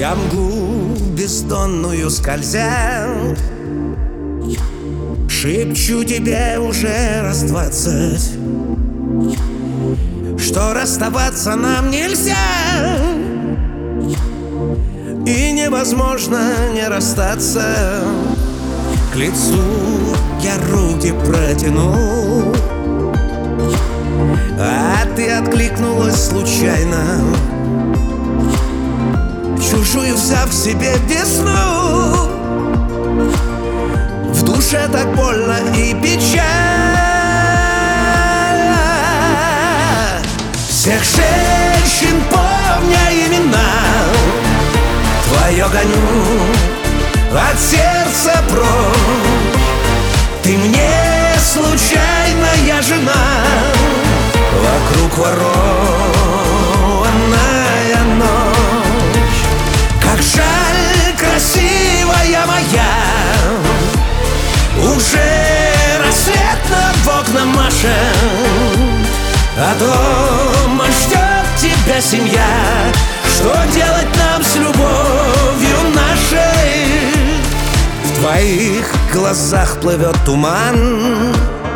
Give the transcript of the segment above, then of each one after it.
Я мглу бездонную скользя, шепчу тебе уже раз 20, что расставаться нам нельзя, и невозможно не расстаться. К лицу я руки протянул, а ты откликнулась случайно, чужую взяв себе весну. В душе так больно и печально. Всех женщин, помня имена, твое гоню от сердца прочь. Ты мне случайная жена, вокруг ворованная ночь. Как жаль, красивая моя, уже рассвет над окном машет, а дома ждет тебя семья. Что делать нам с любовью нашей? В твоих глазах плывет туман,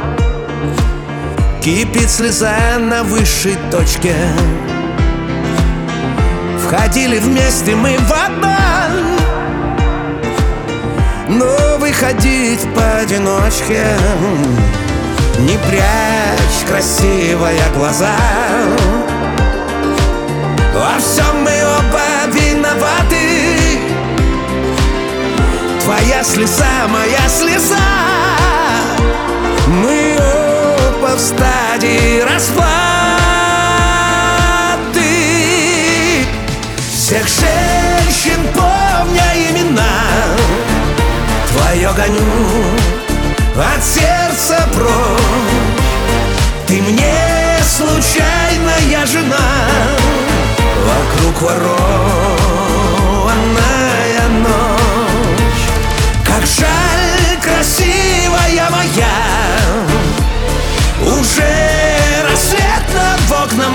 кипит слеза на высшей точке. Входили вместе мы в обман, но выходить поодиночке. Не прячь, красивая, глаза, во всем мы оба виноваты. Твоя слеза, моя слеза, мы оба в стадии расплаты. Всех женщин, помня имена, твое гоню от сердца прочь. Ты мне случайная жена, вокруг ворованная ночь. Как жаль, красивая моя, уже рассвет над окном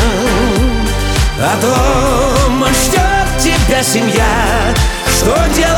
машет, а дома ждет тебя семья. Что делать